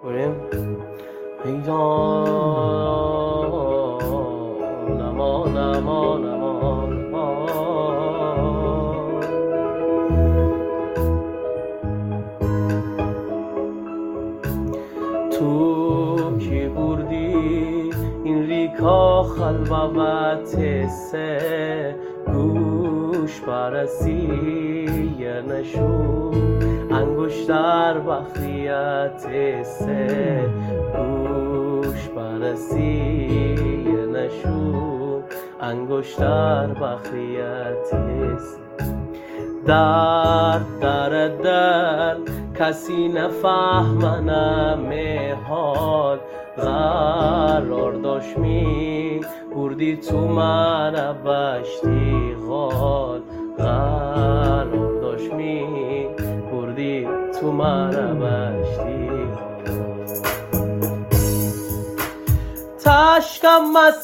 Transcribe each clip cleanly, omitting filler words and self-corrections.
بریم پیدا نما نما نما نما تو کی بردی این ریکا خلوت سه گوش برسی یه نشون انگشتر بخیت سه گوش برسی یه نشون انگشتر بخیت سه در دل کسی نفهمنم حال قرار داشت می بردی تو من بشتی غال قرار داشت می بردی تو من بشتی تشکم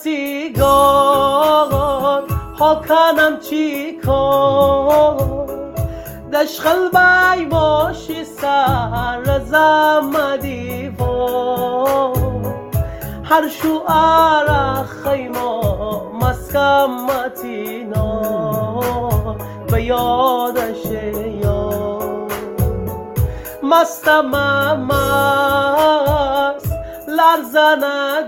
مسیگار ها کنم چی کن دشخل بای باشی سر زمدی با هر شوار خیما مسکمتینا به یادش یا مستم مست لرزن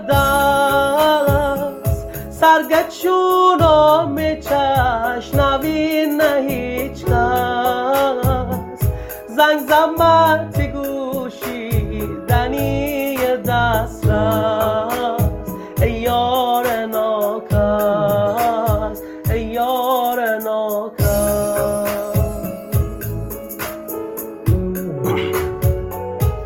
دست سرگت شونو میچش نوین نه هیچ کس زنگ زمت گوشی دنی دست رست ای یار ناکس ای یار ناکس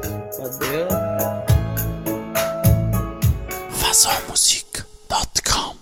fazamusic.com